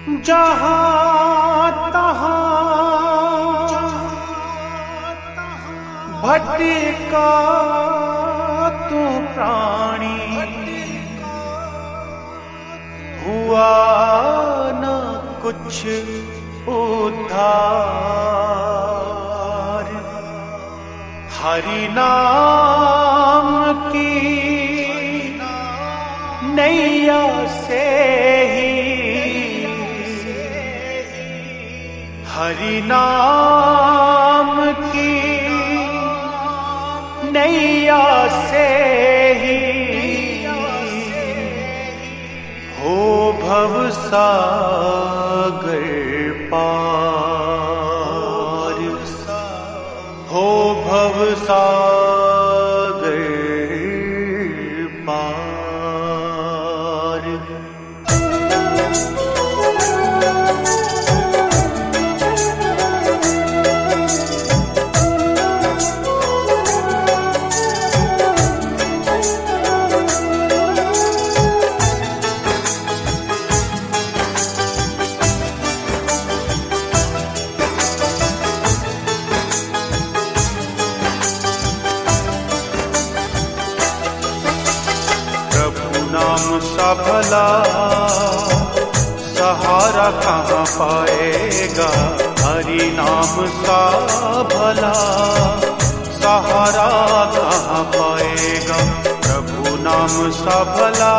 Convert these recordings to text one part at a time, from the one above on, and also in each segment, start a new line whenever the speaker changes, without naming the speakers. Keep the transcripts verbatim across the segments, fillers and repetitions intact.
जहाँ तहाँ भटका तू प्राणी, हुआ न कुछ उद्धार। हरि नाम की नैया से ही, हरि नाम की नैया से ही हो भव सागर पार, हो भव सागर पार। नाम सा भला सहारा कहाँ पाएगा, हरि नाम सा भला सहारा कहाँ पाएगा। प्रभु नाम सा भला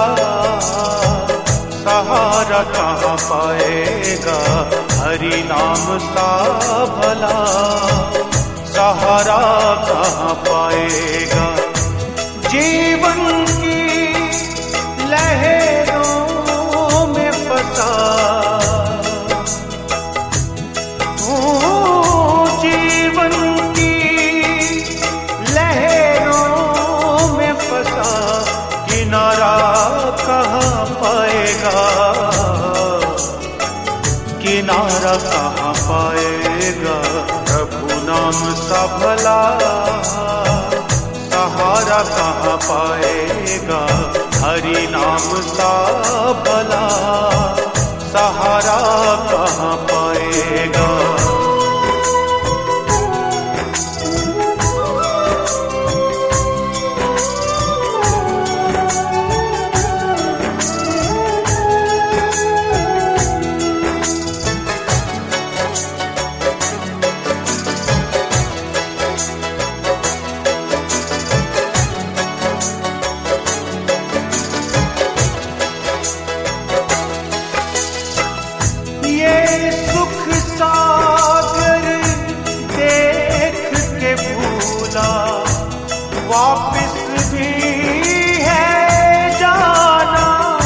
सहारा कहाँ पाएगा, हरि नाम सा भला सहारा कहाँ पाएगा। जीवन की लहरों में फंसा हूँ, जीवन की लहरों में फंसा, किनारा कहाँ पाएगा, किनारा कहाँ पाएगा। प्रभु नाम सा भला सहारा कहाँ पाएगा, हरि नाम सा भला सहारा कहाँ पाएगा। वापिस भी है जाना,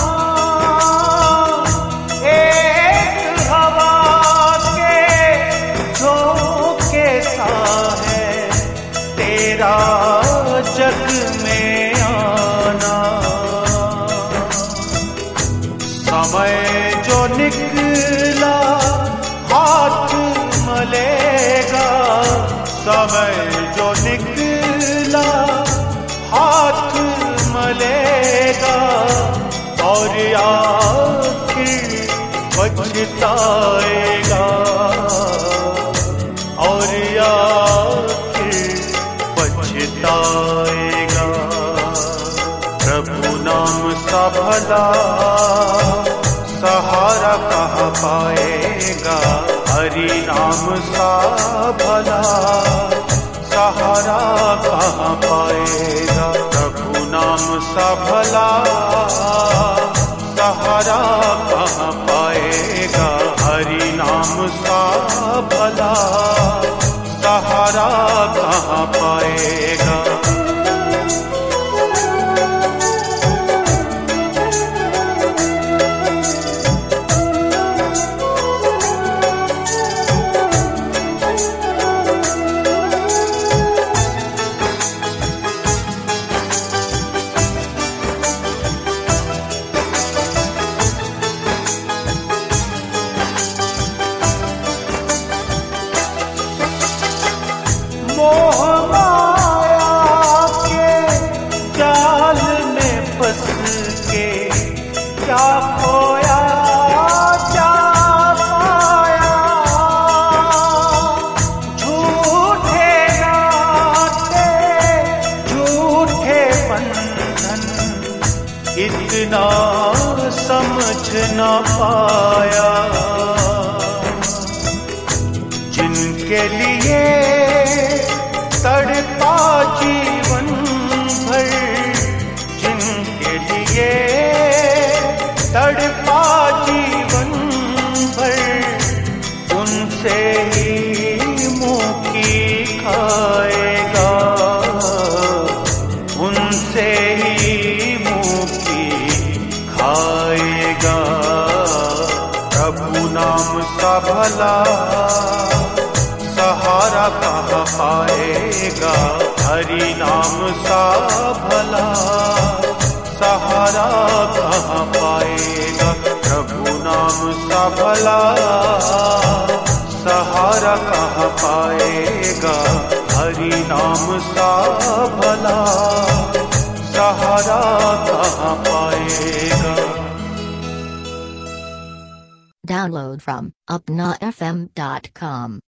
एक हवा के झोंके सा है तेरा जग में आना। समय जो निकला हाथ मलेगा, समय जो निकला हाथ मलेगा, और आखिर पछताएगा, और आखिर पछताएगा। प्रभु नाम सा भला सहारा कहाँ पाएगा, हरि नाम सा भला सहारा कहाँ पाएगा। प्रभु नाम सा भला सहारा कहाँ पाएगा, हरि नाम सा भला सहारा कहाँ पाएगा। मोह माया समझ ना पाया, जिनके लिए तड़पा जीवन भर, जिनके लिए तड़पा जीवन भर, उनसे ही मुँह की खाएगा, उनसे ही मुँह की खाएगा। प्रभु नाम सा भला सहारा कहाँ पाएगा, हरि नाम सा भला सहारा कहाँ पाएगा। प्रभु नाम सा भला सहारा कहाँ पाएगा, हरि नाम सा भला सहारा कहाँ पाएगा।
Download from upna f m dot com